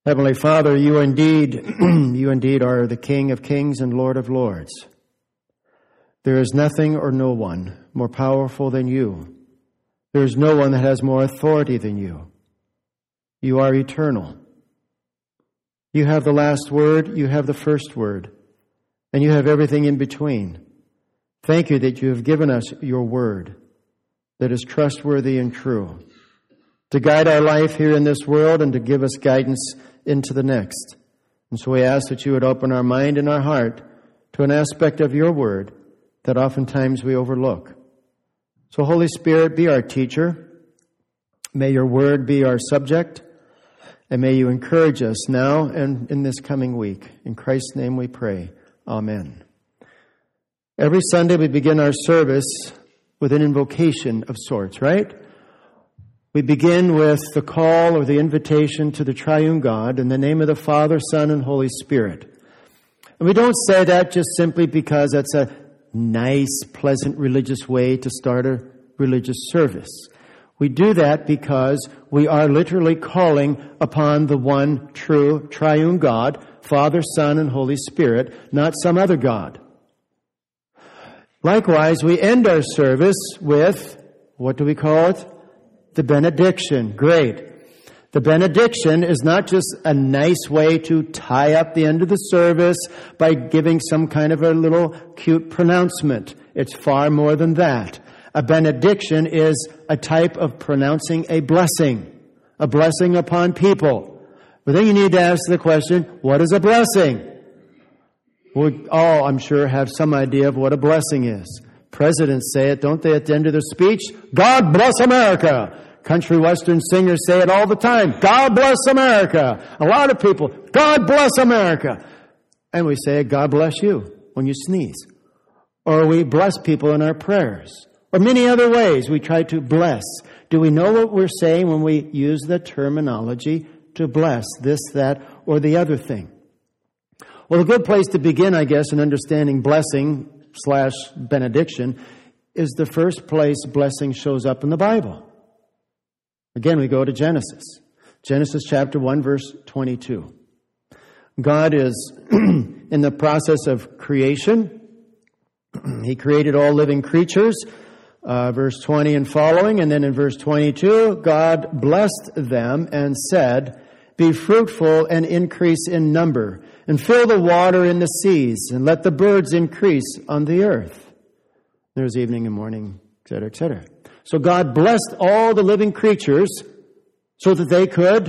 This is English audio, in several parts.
Heavenly Father, you indeed are the King of kings and Lord of lords. There is nothing or no one more powerful than you. There is no one that has more authority than you. You are eternal. You have the last word, you have the first word, and you have everything in between. Thank you that you have given us your word that is trustworthy and true, to guide our life here in this world and to give us guidance into the next. And so we ask that you would open our mind and our heart to an aspect of your word that oftentimes we overlook. So Holy Spirit, be our teacher. May your word be our subject. And may you encourage us now and in this coming week. In Christ's name we pray. Amen. Every Sunday we begin our service with an invocation of sorts, right? We begin with the call or the invitation to the triune God in the name of the Father, Son, and Holy Spirit. And we don't say that just simply because that's a nice, pleasant religious way to start a religious service. We do that because we are literally calling upon the one true triune God, Father, Son, and Holy Spirit, not some other God. Likewise, we end our service with, what do we call it? The benediction. Great. The benediction is not just a nice way to tie up the end of the service by giving some kind of a little cute pronouncement. It's far more than that. A benediction is a type of pronouncing a blessing upon people. But then you need to ask the question, what is a blessing? We all, I'm sure, have some idea of what a blessing is. Presidents say it, don't they, at the end of their speech? God bless America. Country western singers say it all the time. God bless America. A lot of people, God bless America. And we say, God bless you when you sneeze. Or we bless people in our prayers. Or many other ways we try to bless. Do we know what we're saying when we use the terminology to bless this, that, or the other thing? Well, a good place to begin, I guess, in understanding blessing / benediction is the first place blessing shows up in the Bible. Again, we go to Genesis. Genesis chapter 1, verse 22. God is in the process of creation. He created all living creatures, verse 20 and following. And then in verse 22, God blessed them and said, "Be fruitful and increase in number, and fill the water in the seas, and let the birds increase on the earth." There's evening and morning, etc., etc. So God blessed all the living creatures so that they could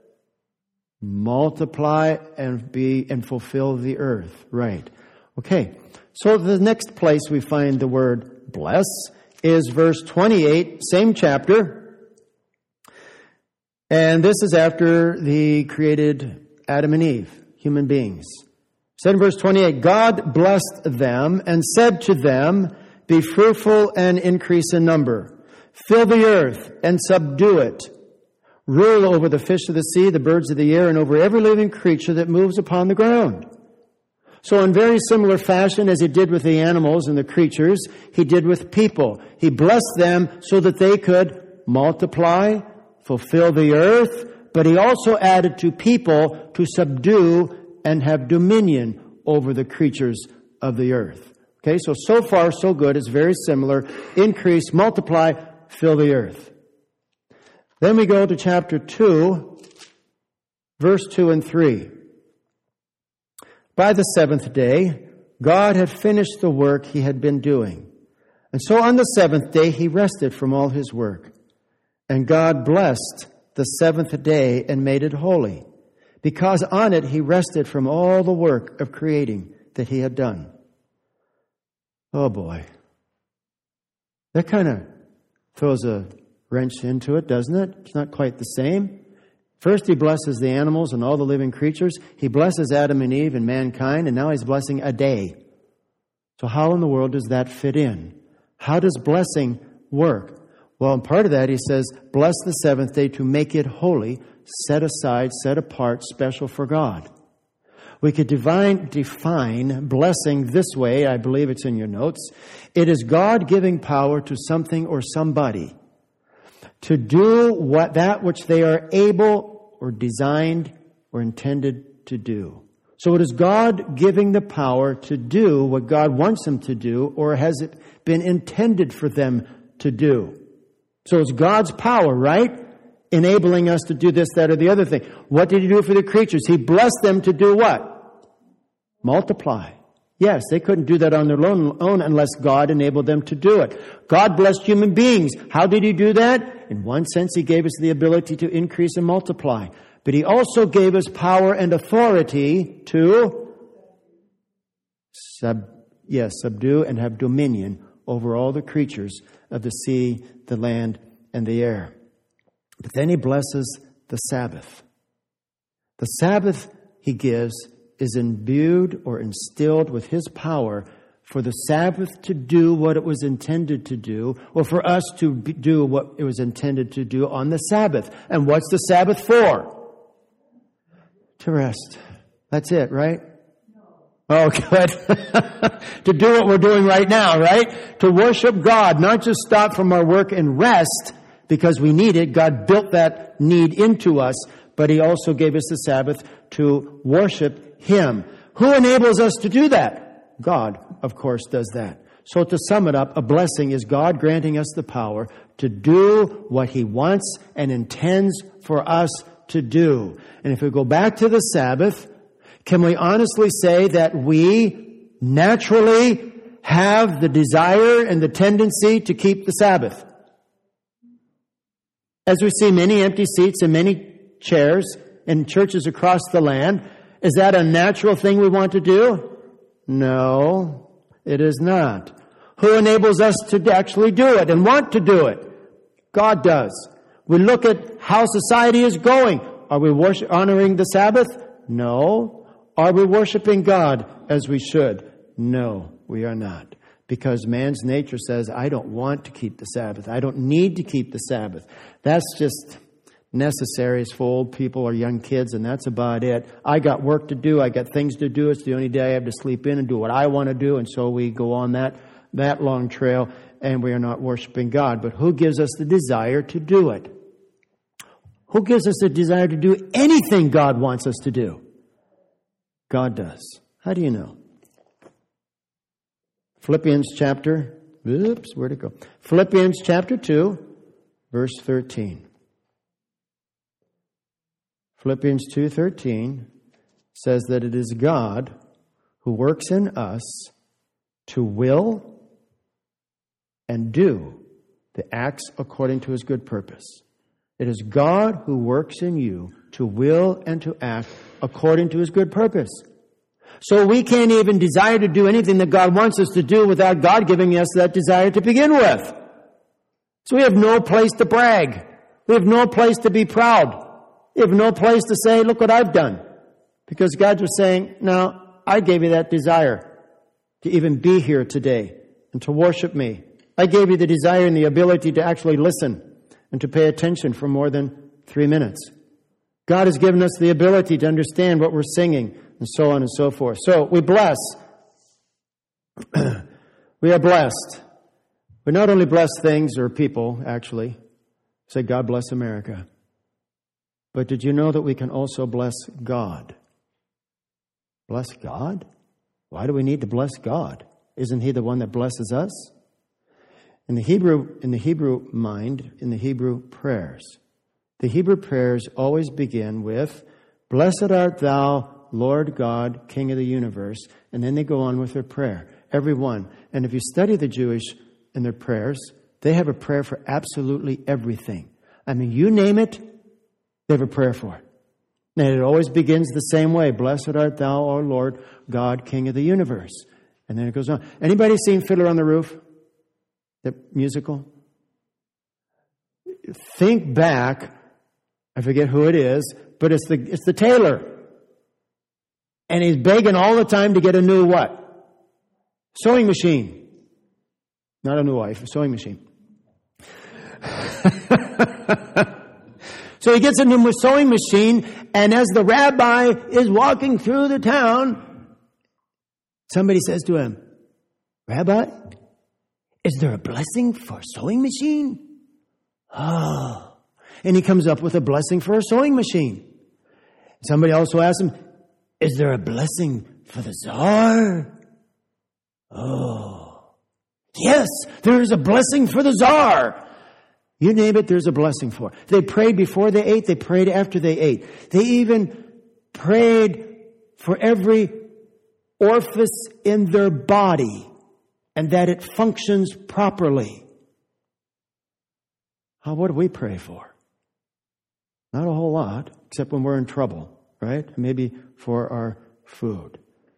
multiply and fulfill the earth. Right. Okay. So the next place we find the word bless is verse 28, same chapter. And this is after the created Adam and Eve, human beings. It said in verse 28, God blessed them and said to them, "Be fruitful and increase in number. Fill the earth and subdue it. Rule over the fish of the sea, the birds of the air, and over every living creature that moves upon the ground." So in very similar fashion as he did with the animals and the creatures, he did with people. He blessed them so that they could multiply, fulfill the earth, but he also added to people to subdue and have dominion over the creatures of the earth. Okay, so far so good. It's very similar. Increase, multiply, fill the earth. Then we go to chapter 2, verse 2 and 3. By the seventh day, God had finished the work he had been doing. And so on the seventh day, he rested from all his work. And God blessed the seventh day and made it holy, because on it he rested from all the work of creating that he had done. Oh boy. That kind of throws a wrench into it, doesn't it? It's not quite the same. First he blesses the animals and all the living creatures. He blesses Adam and Eve and mankind, and now he's blessing a day. So how in the world does that fit in? How does blessing work? Well, in part of that he says, bless the seventh day to make it holy, set aside, set apart, special for God. We could define blessing this way. I believe it's in your notes. It is God giving power to something or somebody to do that which they are able or designed were intended to do. So it is God giving the power to do what God wants them to do, or has it been intended for them to do? So it's God's power, right? Enabling us to do this, that, or the other thing. What did He do for the creatures? He blessed them to do what? Multiply. Yes, they couldn't do that on their own unless God enabled them to do it. God blessed human beings. How did He do that? In one sense, He gave us the ability to increase and multiply. But He also gave us power and authority to subdue and have dominion over all the creatures of the sea, the land, and the air. But then He blesses the Sabbath. The Sabbath He gives is imbued or instilled with His power for the Sabbath to do what it was intended to do, or for us to do what it was intended to do on the Sabbath. And what's the Sabbath for? To rest. That's it, right? Oh, good. To do what we're doing right now, right? To worship God, not just stop from our work and rest because we need it. God built that need into us, but He also gave us the Sabbath to worship Him. Who enables us to do that? God, of course, does that. So to sum it up, a blessing is God granting us the power to do what He wants and intends for us to do. And if we go back to the Sabbath, can we honestly say that we naturally have the desire and the tendency to keep the Sabbath? As we see many empty seats and many chairs in churches across the land, is that a natural thing we want to do? No, it is not. Who enables us to actually do it and want to do it? God does. We look at how society is going. Are we honoring the Sabbath? No. Are we worshiping God as we should? No, we are not. Because man's nature says, I don't want to keep the Sabbath. I don't need to keep the Sabbath. That's just necessary for old people or young kids, and that's about it. I got work to do. I got things to do. It's the only day I have to sleep in and do what I want to do. And so we go on that long trail, and we are not worshiping God. But who gives us the desire to do it? Who gives us the desire to do anything God wants us to do? God does. How do you know? Philippians chapter 2, verse 13. Philippians 2:13 says that it is God who works in us to will and do the acts according to His good purpose. It is God who works in you to will and to act according to His good purpose. So we can't even desire to do anything that God wants us to do without God giving us that desire to begin with. So we have no place to brag. We have no place to be proud. We have no place to say, look what I've done. Because God was saying, no, I gave you that desire to even be here today and to worship me. I gave you the desire and the ability to actually listen and to pay attention for more than 3 minutes. God has given us the ability to understand what we're singing and so on and so forth. So we bless. We are blessed. We not only bless things or people, actually. Say, God bless America. But did you know that we can also bless God? Bless God? Why do we need to bless God? Isn't He the one that blesses us? In the Hebrew mind, in the Hebrew prayers, the Hebrew prayers always begin with, Blessed art thou, Lord God, King of the universe. And then they go on with their prayer. Every one. And if you study the Jewish in their prayers, they have a prayer for absolutely everything. I mean, you name it, they have a prayer for it. And it always begins the same way. Blessed art thou, O Lord God, King of the universe. And then it goes on. Anybody seen Fiddler on the Roof? The musical? Think back. I forget who it is, but it's the tailor. And he's begging all the time to get a new what? Sewing machine. Not a new wife, a sewing machine. So he gets a new sewing machine, and as the rabbi is walking through the town, somebody says to him, Rabbi, is there a blessing for a sewing machine? Oh. And he comes up with a blessing for a sewing machine. Somebody also asked him, is there a blessing for the Tsar? Oh, yes, there is a blessing for the Tsar. You name it, there's a blessing for it. They prayed before they ate. They prayed after they ate. They even prayed for every orifice in their body and that it functions properly. What do we pray for? Not a whole lot, except when we're in trouble, right? Maybe for our food.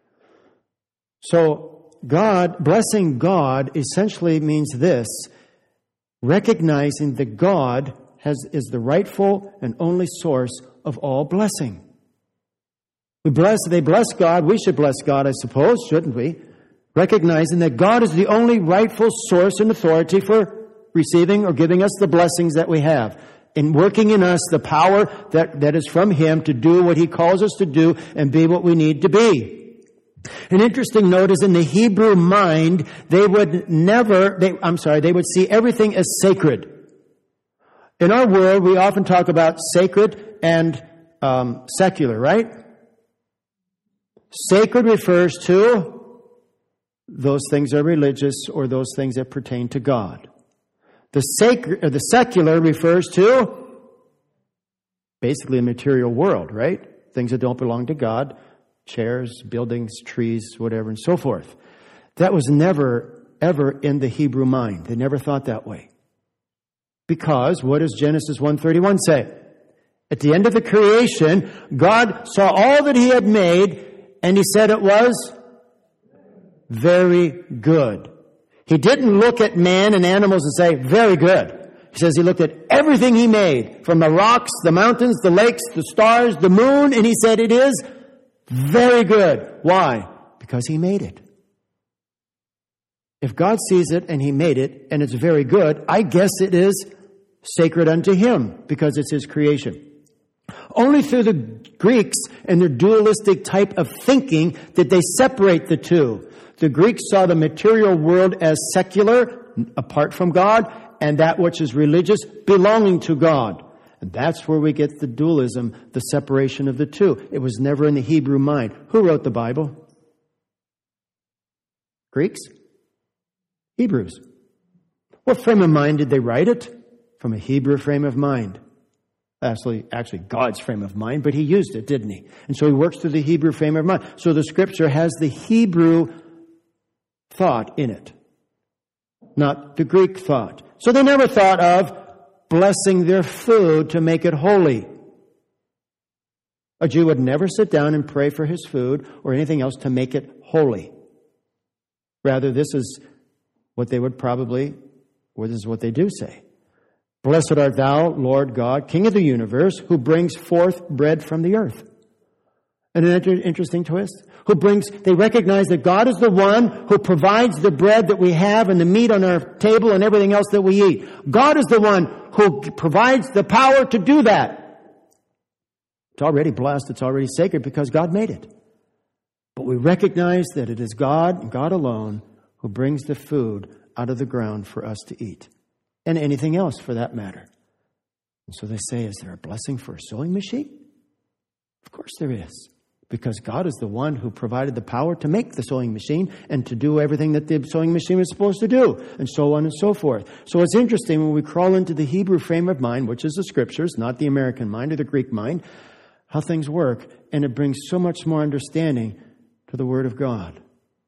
So blessing God essentially means this: recognizing that God is the rightful and only source of all blessing. They bless God. We should bless God, I suppose, shouldn't we? Recognizing that God is the only rightful source and authority for receiving or giving us the blessings that we have, and working in us the power that is from Him to do what He calls us to do and be what we need to be. An interesting note is in the Hebrew mind, they would see everything as sacred. In our world, we often talk about sacred and secular, right? Sacred refers to those things that are religious or those things that pertain to God. The secular refers to basically a material world, right? Things that don't belong to God. Chairs, buildings, trees, whatever, and so forth. That was never, ever in the Hebrew mind. They never thought that way. Because, what does Genesis 1:31 say? At the end of the creation, God saw all that He had made, and He said it was very good. He didn't look at man and animals and say, very good. He says He looked at everything He made, from the rocks, the mountains, the lakes, the stars, the moon, and He said it is very good. Why? Because He made it. If God sees it and He made it and it's very good, I guess it is sacred unto Him because it's His creation. Only through the Greeks and their dualistic type of thinking did they separate the two. The Greeks saw the material world as secular, apart from God, and that which is religious, belonging to God. And that's where we get the dualism, the separation of the two. It was never in the Hebrew mind. Who wrote the Bible? Greeks? Hebrews. What frame of mind did they write it? From a Hebrew frame of mind. Actually God's frame of mind, but He used it, didn't He? And so He works through the Hebrew frame of mind. So the Scripture has the Hebrew thought in it, not the Greek thought. So they never thought of blessing their food to make it holy. A Jew would never sit down and pray for his food or anything else to make it holy. Rather, this is what they do say. Blessed art thou, Lord God, King of the universe, who brings forth bread from the earth. And an interesting twist. They recognize that God is the one who provides the bread that we have and the meat on our table and everything else that we eat. God is the one who provides the power to do that. It's already blessed. It's already sacred because God made it. But we recognize that it is God and God alone who brings the food out of the ground for us to eat. And anything else for that matter. And so they say, is there a blessing for a sewing machine? Of course there is. Because God is the one who provided the power to make the sewing machine and to do everything that the sewing machine was supposed to do, and so on and so forth. So it's interesting when we crawl into the Hebrew frame of mind, which is the Scriptures, not the American mind or the Greek mind, how things work, and it brings so much more understanding to the Word of God.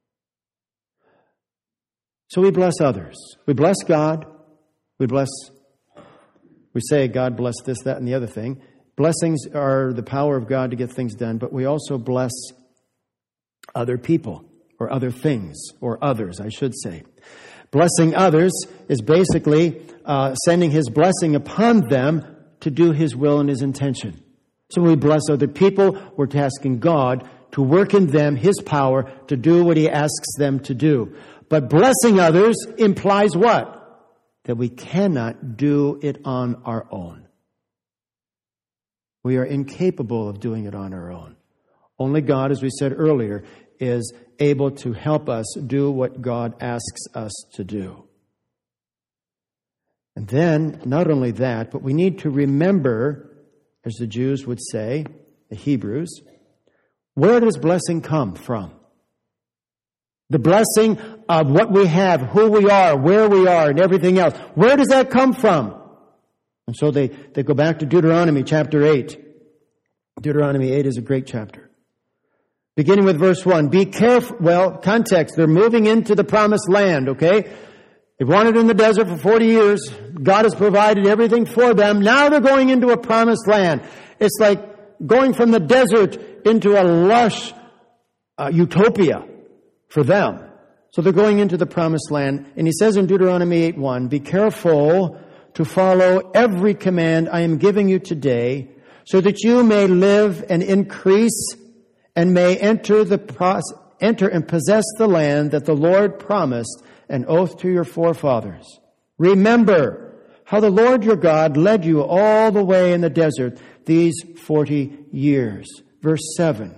So we bless others. We bless God. We say, God bless this, that, and the other thing. Blessings are the power of God to get things done, but we also bless other people, or other things, or others, I should say. Blessing others is basically sending His blessing upon them to do His will and His intention. So when we bless other people, we're asking God to work in them His power to do what He asks them to do. But blessing others implies what? That we cannot do it on our own. We are incapable of doing it on our own. Only God, as we said earlier, is able to help us do what God asks us to do. And then, not only that, but we need to remember, as the Jews would say, the Hebrews, where does blessing come from? The blessing of what we have, who we are, where we are, and everything else. Where does that come from? And so they go back to Deuteronomy chapter 8. Deuteronomy 8 is a great chapter. Beginning with verse 1. Be careful. Well, context. They're moving into the promised land, okay? They wandered in the desert for 40 years. God has provided everything for them. Now they're going into a promised land. It's like going from the desert into a lush utopia for them. So they're going into the promised land. And he says in Deuteronomy 8:1, be careful to follow every command I am giving you today, so that you may live and increase and may enter and possess the land that the Lord promised an oath to your forefathers. Remember how the Lord your God led you all the way in the desert these 40 years. Verse 7.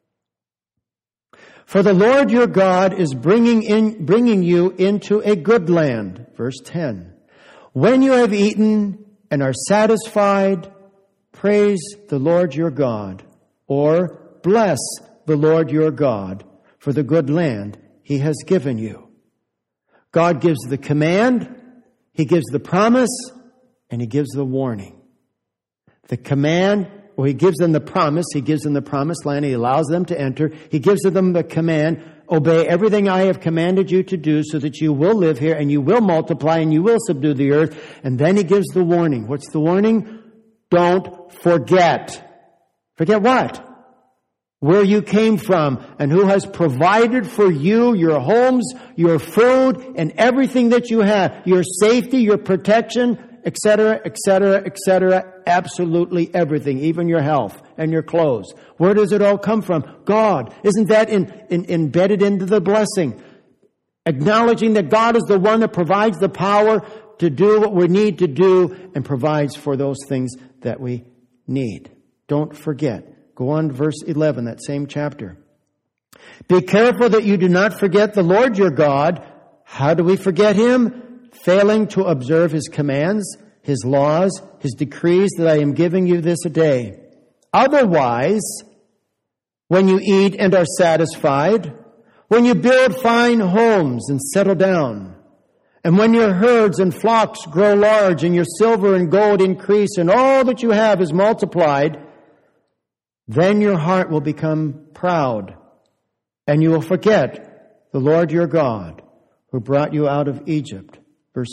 For the Lord your God is bringing you into a good land. Verse 10. When you have eaten and are satisfied, praise the Lord your God, or bless the Lord your God for the good land He has given you. God gives the command, He gives the promise, and He gives the warning. The command, He gives them the promise. He gives them the promised land. He allows them to enter. He gives them the command, obey everything I have commanded you to do so that you will live here and you will multiply and you will subdue the earth. And then He gives the warning. What's the warning? Don't forget. Forget what? Where you came from and who has provided for you your homes, your food, and everything that you have. Your safety, your protection, etc., etc., etc. Absolutely everything, even your health and your clothes. Where does it all come from? God. Isn't that embedded into the blessing? Acknowledging that God is the one that provides the power to do what we need to do and provides for those things that we need. Don't forget. Go on to verse 11, that same chapter. Be careful that you do not forget the Lord your God. How do we forget Him? Failing to observe His commands, His laws, His decrees that I am giving you this day. Otherwise, when you eat and are satisfied, when you build fine homes and settle down, and when your herds and flocks grow large and your silver and gold increase and all that you have is multiplied, then your heart will become proud and you will forget the Lord your God who brought you out of Egypt. Verse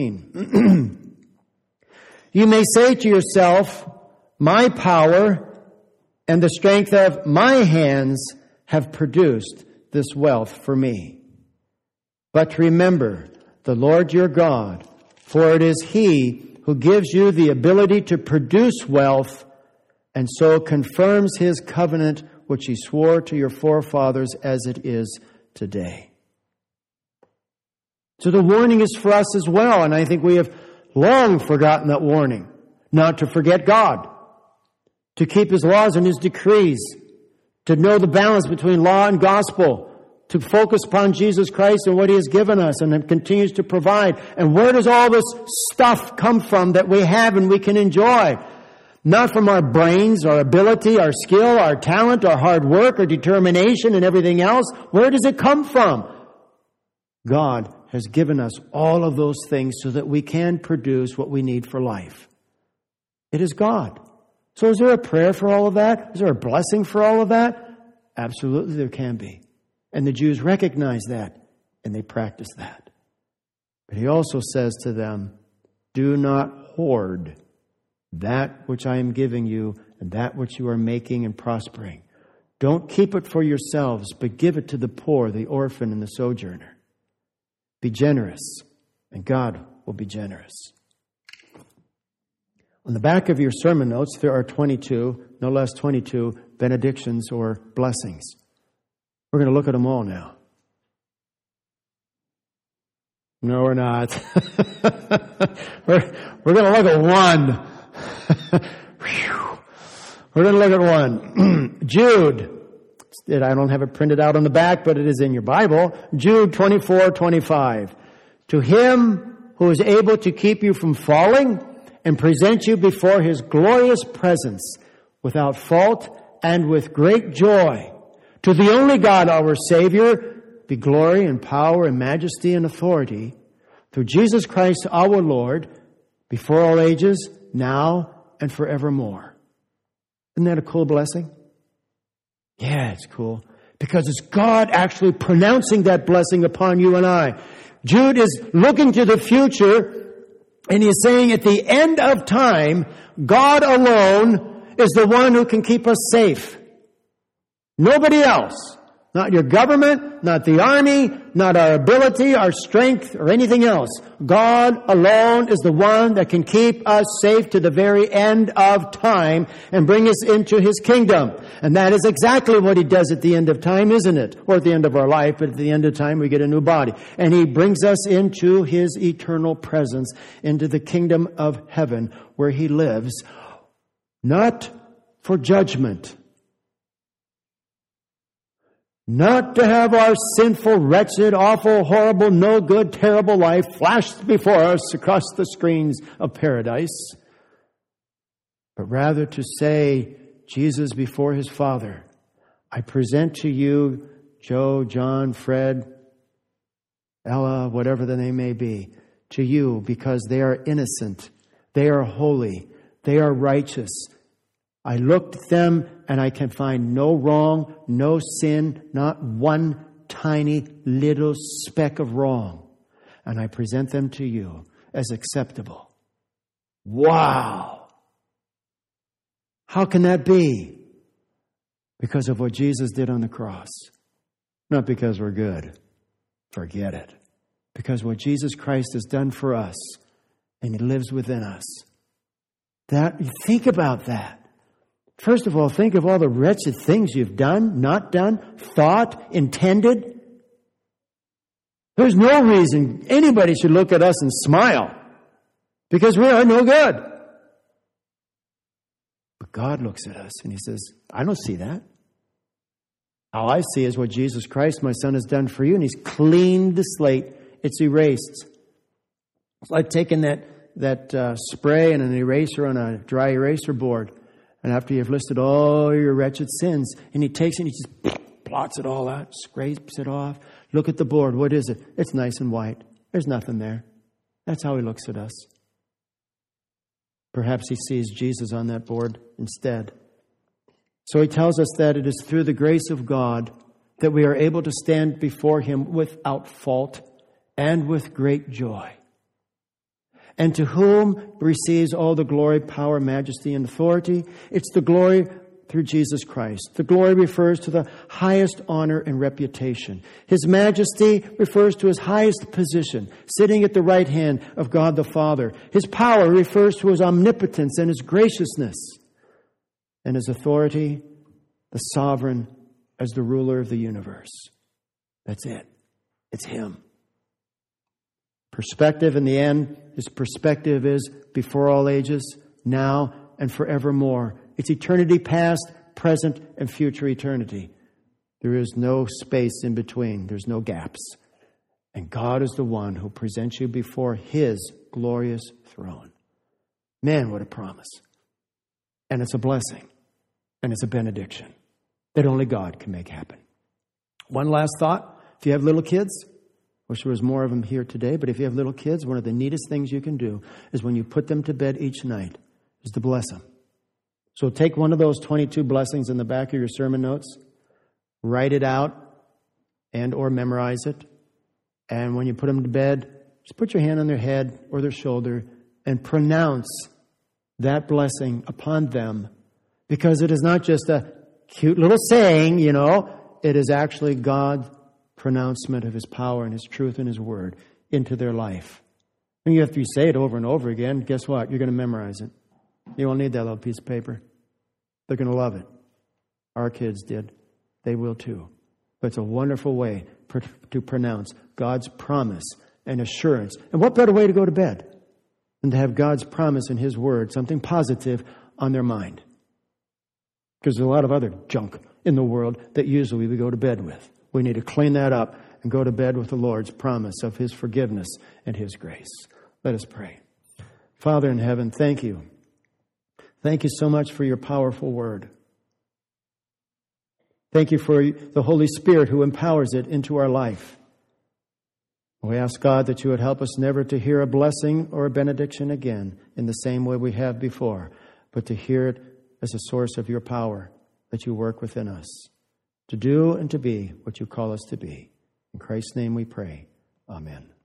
17. You may say to yourself, my power and the strength of my hands have produced this wealth for me. But remember the Lord your God, for it is He who gives you the ability to produce wealth and so confirms His covenant which He swore to your forefathers as it is today. So the warning is for us as well, and I think we have long forgotten that warning. Not to forget God, to keep His laws and His decrees, to know the balance between law and gospel, to focus upon Jesus Christ and what He has given us and continues to provide. And where does all this stuff come from that we have and we can enjoy? Not from our brains, our ability, our skill, our talent, our hard work, our determination and everything else. Where does it come from? God has given us all of those things so that we can produce what we need for life. It is God. So is there a prayer for all of that? Is there a blessing for all of that? Absolutely there can be. And the Jews recognize that and they practice that. But He also says to them, do not hoard that which I am giving you and that which you are making and prospering. Don't keep it for yourselves, but give it to the poor, the orphan, and the sojourner. Be generous, and God will be generous. On the back of your sermon notes, there are 22, no less 22, benedictions or blessings. We're going to look at them all now. No, we're not. We're going to look at one. We're going to look at one. Jude. I don't have it printed out on the back, but it is in your Bible. Jude 24:25. To Him who is able to keep you from falling and present you before His glorious presence without fault and with great joy. To the only God, our Savior, be glory and power and majesty and authority through Jesus Christ our Lord, before all ages, now and forevermore. Isn't that a cool blessing? Yeah, it's cool. Because it's God actually pronouncing that blessing upon you and I. Jude is looking to the future, and he's saying at the end of time, God alone is the one who can keep us safe. Nobody else. Not your government, not the army, not our ability, our strength, or anything else. God alone is the one that can keep us safe to the very end of time and bring us into His kingdom. And that is exactly what He does at the end of time, isn't it? Or at the end of our life, but at the end of time we get a new body. And He brings us into His eternal presence, into the kingdom of heaven, where He lives, not for judgment, not to have our sinful, wretched, awful, horrible, no good, terrible life flashed before us across the screens of paradise, but rather to say, Jesus before His Father, I present to you Joe, John, Fred, Ella, whatever the name may be, to you because they are innocent, they are holy, they are righteous. I looked at them and I can find no wrong, no sin, not one tiny little speck of wrong. And I present them to you as acceptable. Wow! How can that be? Because of what Jesus did on the cross. Not because we're good. Forget it. Because what Jesus Christ has done for us, and He lives within us. Think about that. First of all, think of all the wretched things you've done, not done, thought, intended. There's no reason anybody should look at us and smile because we are no good. But God looks at us and He says, I don't see that. All I see is what Jesus Christ, my Son, has done for you, and He's cleaned the slate. It's erased. It's like taking that spray and an eraser on a dry eraser board. And after you've listed all your wretched sins, and He takes it and He just blots it all out, scrapes it off. Look at the board. What is it? It's nice and white. There's nothing there. That's how He looks at us. Perhaps He sees Jesus on that board instead. So He tells us that it is through the grace of God that we are able to stand before Him without fault and with great joy. And to whom receives all the glory, power, majesty, and authority? It's the glory through Jesus Christ. The glory refers to the highest honor and reputation. His majesty refers to His highest position, sitting at the right hand of God the Father. His power refers to His omnipotence and His graciousness. And His authority, the sovereign as the ruler of the universe. That's it. It's Him. Perspective in the end, His perspective is before all ages, now and forevermore. It's eternity past, present, and future eternity. There is no space in between. There's no gaps. And God is the one who presents you before His glorious throne. Man, what a promise. And it's a blessing. And it's a benediction that only God can make happen. One last thought. If you have little kids, wish there was more of them here today, but if you have little kids, one of the neatest things you can do is when you put them to bed each night is to bless them. So take one of those 22 blessings in the back of your sermon notes, write it out and or memorize it. And when you put them to bed, just put your hand on their head or their shoulder and pronounce that blessing upon them, because it is not just a cute little saying, it is actually God's pronouncement of His power and His truth and His word into their life. And after you say it over and over again, guess what? You're going to memorize it. You won't need that little piece of paper. They're going to love it. Our kids did. They will too. But it's a wonderful way to pronounce God's promise and assurance. And what better way to go to bed than to have God's promise and His word, something positive, on their mind? Because there's a lot of other junk in the world that usually we go to bed with. We need to clean that up and go to bed with the Lord's promise of His forgiveness and His grace. Let us pray. Father in heaven, thank You. Thank you so much for your powerful word. Thank you for the Holy Spirit who empowers it into our life. We ask, God, that you would help us never to hear a blessing or a benediction again in the same way we have before, but to hear it as a source of your power that you work within us, to do and to be what you call us to be. In Christ's name we pray. Amen.